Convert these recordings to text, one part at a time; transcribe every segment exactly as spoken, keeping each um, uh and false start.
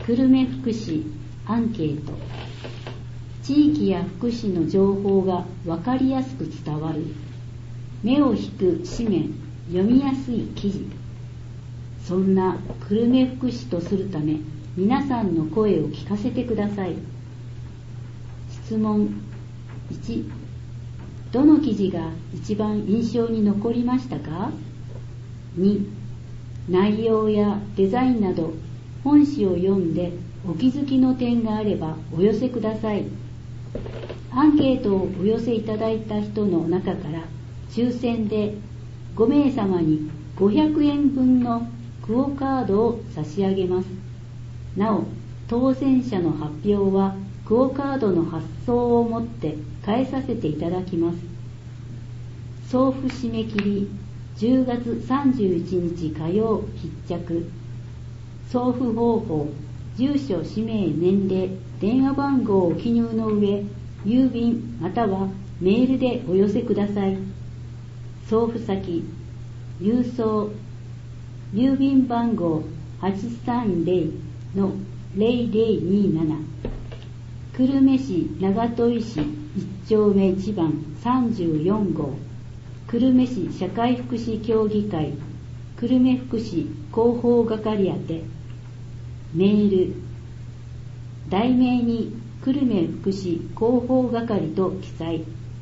久留米福祉アンケート。地域や福祉の情報が分かりやすく伝わる、目を引く紙面、読みやすい記事。そんな久留米福祉とするため、皆さんの声を聞かせてください。質問いち、どの記事が一番印象に残りましたか？に、内容やデザインなど本誌を読んでお気づきの点があればお寄せください。アンケートをお寄せいただいた人の中から抽選でごめいさまにごひゃくえんぶんのクオカードを差し上げます。なお、当選者の発表はクオカードの発送をもって返させていただきます。送付締め切りじゅうがつさんじゅういちにち火曜必着。送付方法、住所、氏名、年齢、電話番号を記入の上、郵便またはメールでお寄せください。送付先、郵送、郵便番号 はちさんぜろのぜろぜろにーなな、久留米市長門井市いっちょうめいちばんさんじゅうよんごう、久留米市社会福祉協議会久留米福祉広報係宛て。メール、題名に久留米福祉広報係と記載。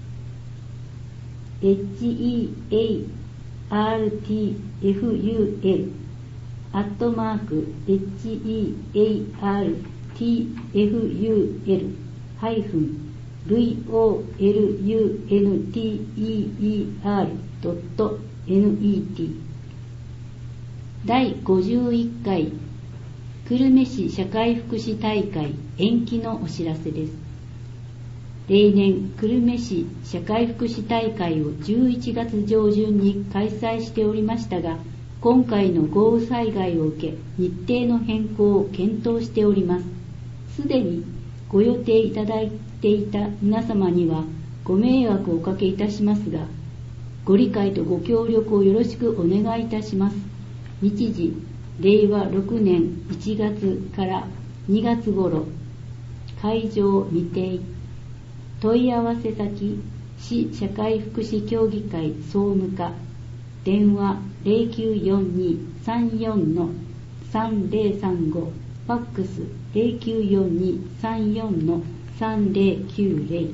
ヘッチ イー エー アール ティー エフ ユー エル アットマーク ヘッチ イー エー アール ティー エフ ユー エル ハイフン ブイ オー エル ユー エヌ ティー イー イー アール ドット ネット だいごじゅういっかい久留米市社会福祉大会延期のお知らせです。例年久留米市社会福祉大会をじゅういちがつじょうじゅんに開催しておりましたが、今回の豪雨災害を受け日程の変更を検討しております。すでにご予定いただいていた皆様にはご迷惑をおかけいたしますが、ご理解とご協力をよろしくお願いいたします。日時れいわろくねんいちがつからにがつ頃、会場未定。問い合わせ先、市社会福祉協議会総務課、電話ぜろきゅうよんにーさんよんのさんぜろさんご、ファックスぜろきゅうよんにーさんよんのさんぜろきゅうぜろ。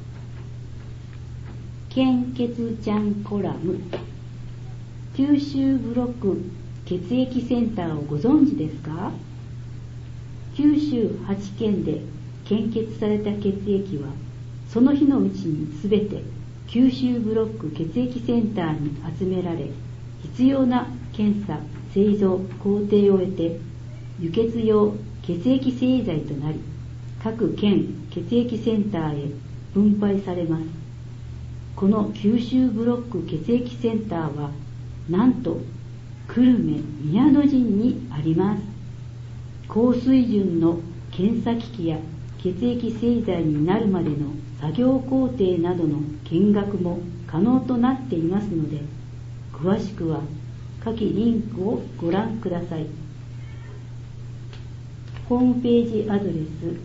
献血ちゃんコラム。九州ブロック血液センターをご存知ですか？九州はちけんで献血された血液はその日のうちにすべて九州ブロック血液センターに集められ、必要な検査、製造、工程を終えて輸血用血液製剤となり、各県血液センターへ分配されます。この九州ブロック血液センターはなんと久留米宮戸神にあります。高水準の検査機器や血液製剤になるまでの作業工程などの見学も可能となっていますので、詳しくは下記リンクをご覧ください。ホームページアドレス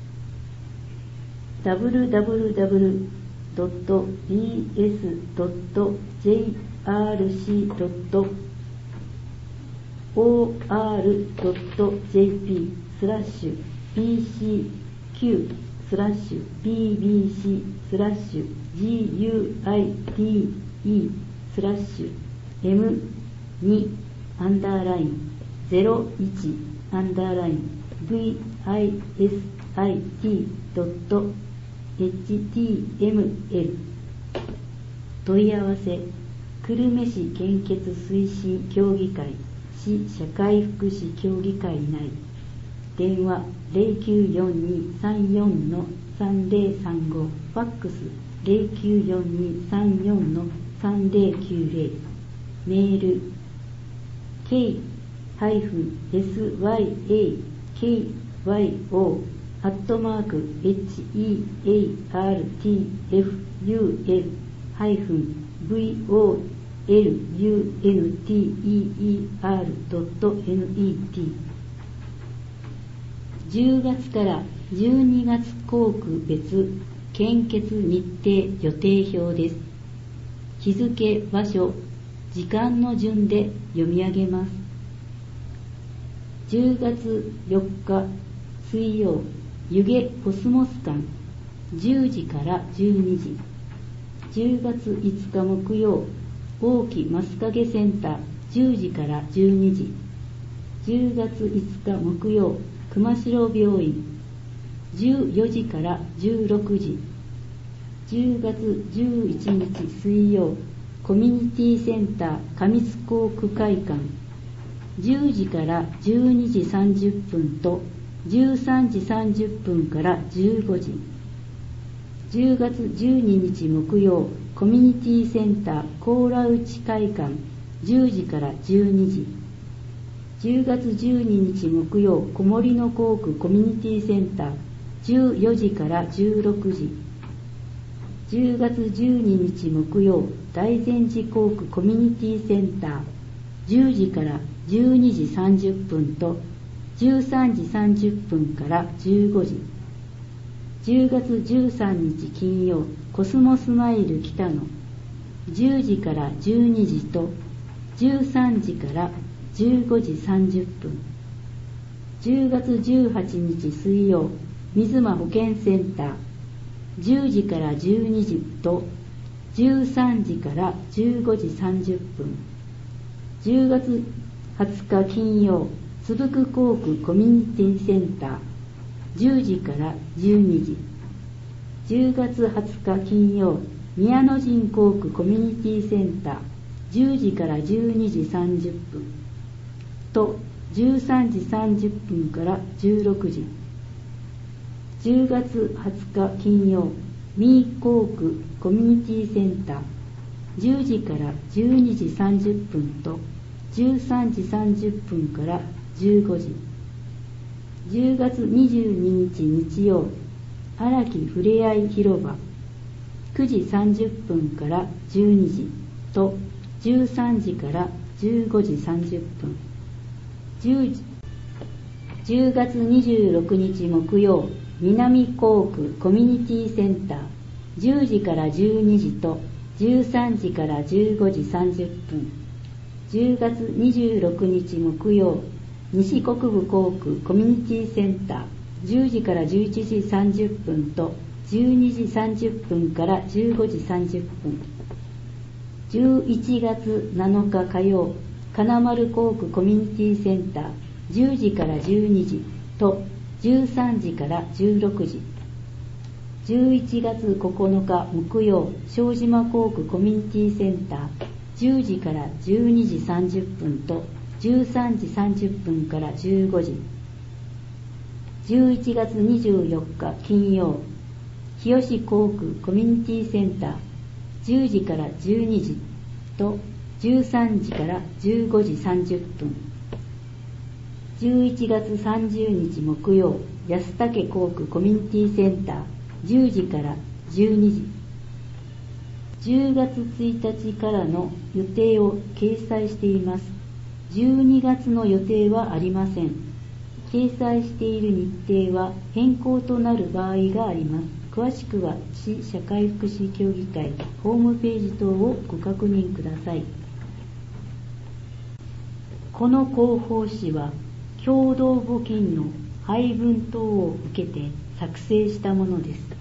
ダブリューダブリューダブリュードットビーエスドットジェイアールシードットオーアールドットジェイピー スラッシュ ビーシーキュー スラッシュ ビービーシー スラッシュ ジーユーアイディーイー スラッシュ エムに アンダーラインゼロいちアンダーライン ブイアイエスアイティー ドット エイチティーエムエル 問い合わせ久留米市献血推進協議会市社会福祉協議会内、電話ぜろきゅうよんにーさんよんのさんぜろさんご、ファックスぜろきゅうよんにーさんよんのさんぜろきゅうぜろ、メール ケー エスワイエー ケーワイオー アットマーク エイチイーエーアールティーエフユーエル ハイフン ブイオーエルユーエヌティーイーイーアール ドット ネットじゅうがつからじゅうにがつ校区別献血日程予定表です。日付、場所、時間の順で読み上げます。じゅうがつよっか水曜、湯気コスモス館じゅうじからじゅうにじ。じゅうがついつか木曜、大木増影センターじゅうじからじゅうにじ。じゅうがついつか木曜、熊代病院じゅうよじからじゅうろくじ。じゅうがつじゅういちにち水曜、コミュニティセンター上津港区会館じゅうじからじゅうにじさんじゅっぷんとじゅうさんじさんじゅっぷんからじゅうごじ。じゅうがつじゅうににち木曜、コミュニティセンター高良内会館じゅうじからじゅうにじ。じゅうがつじゅうににち木曜、小森の校区コミュニティセンターじゅうよじからじゅうろくじ。じゅうがつじゅうににち木曜、大善寺校区コミュニティセンターじゅうじからじゅうにじさんじゅっぷんとじゅうさんじさんじゅっぷんからじゅうごじ。じゅうがつじゅうさんにち金曜、コスモスマイル北野じゅうじからじゅうにじとじゅうさんじからじゅうごじさんじゅっぷん。じゅうがつじゅうはちにち水曜、水間保健センターじゅうじからじゅうにじとじゅうさんじからじゅうごじさんじゅっぷん。じゅうがつはつか金曜、津福校区コミュニティセンターじゅうじからじゅうにじ。じゅうがつはつか金曜、宮野陣校区コミュニティセンターじゅうじからじゅうにじさんじゅっぷんとじゅうさんじさんじゅっぷんからじゅうろくじ。じゅうがつはつか金曜、三井校区コミュニティセンターじゅうじからじゅうにじさんじゅっぷんとじゅうさんじさんじゅっぷんからじゅうごじ。じゅうがつにじゅうににち日曜、荒木ふれあい広場くじさんじゅっぷんからじゅうにじとじゅうさんじからじゅうごじさんじゅっぷん。じゅうがつにじゅうろくにち木曜、南校区コミュニティセンターじゅうじからじゅうにじとじゅうさんじからじゅうごじさんじゅっぷん。じゅうがつにじゅうろくにち木曜、西国部校区コミュニティセンターじゅうじからじゅういちじさんじゅっぷんとじゅうにじさんじゅっぷんからじゅうごじさんじゅっぷん。じゅういちがつなのか火曜、金丸校区コミュニティセンターじゅうじからじゅうにじとじゅうさんじからじゅうろくじ。じゅういちがつここのか木曜、庄島校区コミュニティセンターじゅうじからじゅうにじさんじゅっぷんとじゅうさんじさんじゅっぷんからじゅうごじ。じゅういちがつにじゅうよっか金曜、日吉校区コミュニティセンターじゅうじからじゅうにじとじゅうさんじからじゅうごじさんじゅっぷん。じゅういちがつさんじゅうにち木曜、安武校区コミュニティセンターじゅうじからじゅうにじ。じゅうがつついたちからの予定を掲載しています。じゅうにがつの予定はありません。掲載している日程は変更となる場合があります。詳しくは市社会福祉協議会ホームページ等をご確認ください。この広報誌は共同募金の配分等を受けて作成したものです。